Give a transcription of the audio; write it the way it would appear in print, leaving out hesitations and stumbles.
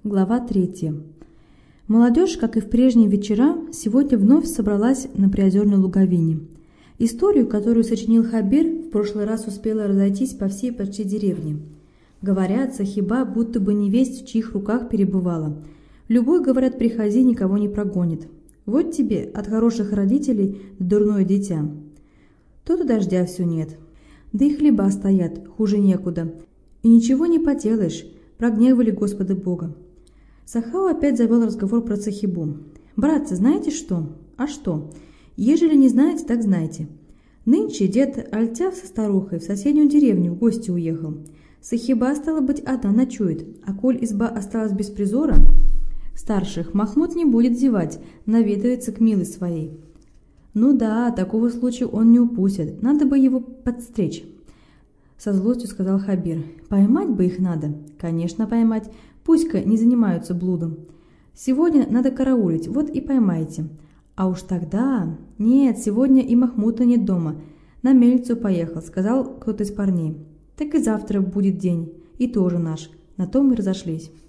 Глава 3. Молодежь, как и в прежние вечера, сегодня вновь собралась на Приозерной луговине. Историю, которую сочинил Хабир, в прошлый раз успела разойтись по всей почти деревне. Говорят, Сахиба будто бы невесть в чьих руках перебывала. Любой, говорят, приходи, никого не прогонит. Вот тебе от хороших родителей дурное дитя. Тут и дождя все нет. Да и хлеба стоят, хуже некуда. И ничего не поделаешь, прогневали Господа Бога. Сахау опять завел разговор про Сахибу. «Братцы, знаете что? А что? Ежели не знаете, так знайте. Нынче дед Альтяв со старухой в соседнюю деревню в гости уехал. Сахиба, стало быть, одна ночует, а коль изба осталась без призора старших, Махмуд не будет зевать, наведывается к милой своей». «Ну да, такого случая он не упустит, надо бы его подстричь», — со злостью сказал Хабир. «Поймать бы их надо». «Конечно, поймать. Пусть-ка не занимаются блудом. Сегодня надо караулить, вот и поймайте. А уж тогда... Нет, сегодня и Махмута нет дома. На мельницу поехал», — сказал кто-то из парней. «Так и завтра будет день, и тоже наш». На том и разошлись.